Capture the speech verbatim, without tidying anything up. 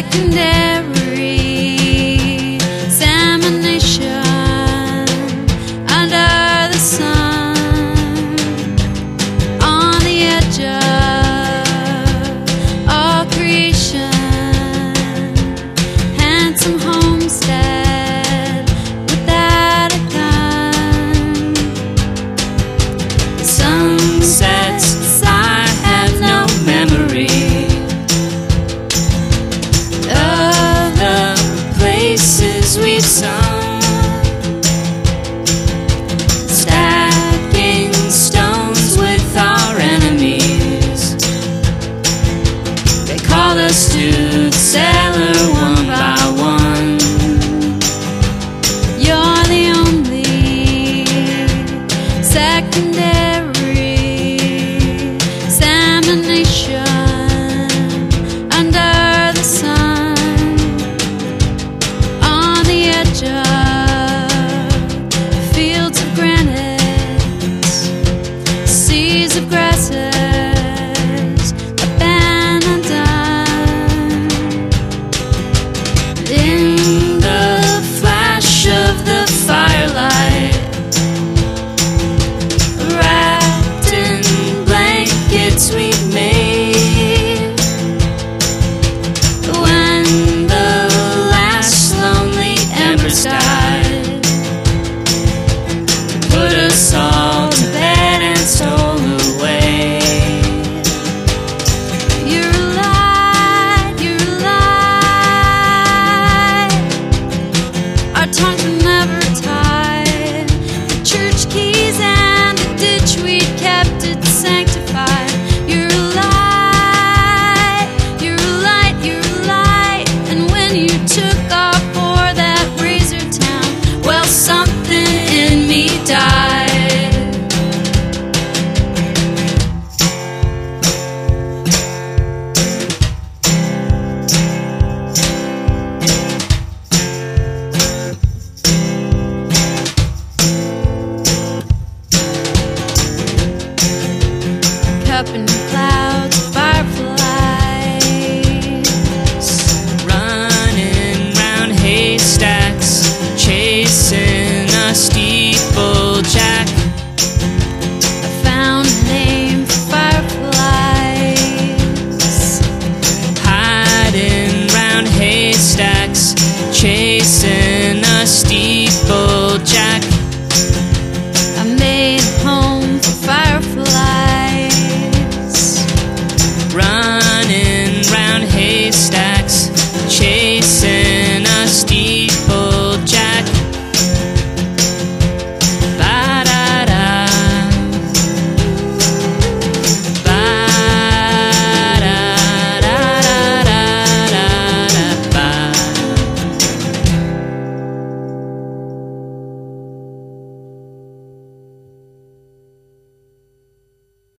secondary examination under the sun, on the edge of all creation, handsome homestead without a gun. Sunsets, I have no memory of the places we've sung, stacking stones with our enemies. They call us to the cellar one by one. You're the only secondary examination under the sun, on the edge of fields of granite, seas of grasses, abandoned. In the flash of the firelight, wrapped in blankets we've made, when the last lonely embers died, put us all to bed and stole away. You're a light, you're a light. Our tongues were never tied. The church keys and the ditch we'd kept it sanctified. You're a light, you're a light, you're a light. And when you took off for that razor town, well, something in me died. Up in clouds of fireflies, running round haystacks, chasing a steeplejack. I found a name for fireflies, hiding round haystacks, chasing a steeplejack.